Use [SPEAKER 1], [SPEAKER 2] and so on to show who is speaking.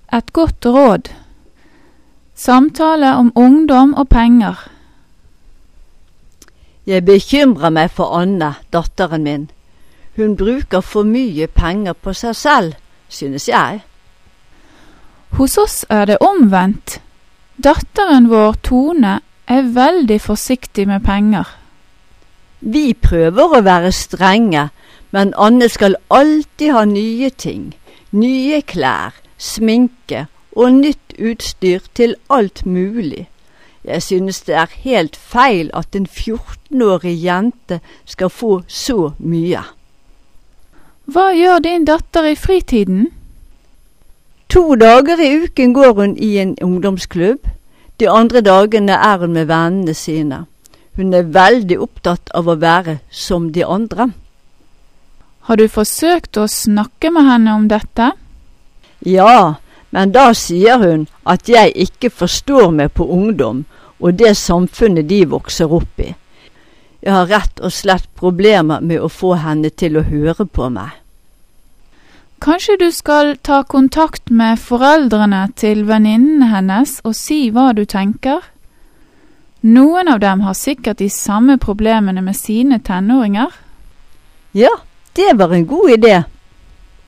[SPEAKER 1] et godt råd. Samtale om ungdom og penger.
[SPEAKER 2] Jeg bekymrer meg for Anne, datteren min. Hun bruker for mye penger på seg selv, synes jeg.
[SPEAKER 1] Hos oss er det omvendt. Datteren vår Tone er veldig forsiktig med penger.
[SPEAKER 2] Vi prøver å være strenge, men Anne skal alltid ha nye ting. Nye klær, sminke og nytt utstyr til alt mulig. Jeg synes det er helt feil at en 14-årig jente skal få så mye.
[SPEAKER 1] Hva gjør din datter i fritiden?
[SPEAKER 2] 2 dager i uken går hun i en ungdomsklubb. De andre dagene er hun med vennene sine. Hun er veldig opptatt av å være som de andre.
[SPEAKER 1] Har du forsøkt å snakke med henne om dette?
[SPEAKER 2] Ja, men da sier hun at jeg ikke forstår meg på ungdom og det samfunnet de vokser opp i. Jeg har rett og slett problemer med å få henne til å høre på meg.
[SPEAKER 1] Kanskje du skal ta kontakt med foreldrene til venninnene hennes og si hva du tenker? Noen av dem har sikkert de samme problemene med sine tenåringer.
[SPEAKER 2] Ja, det var en god idé.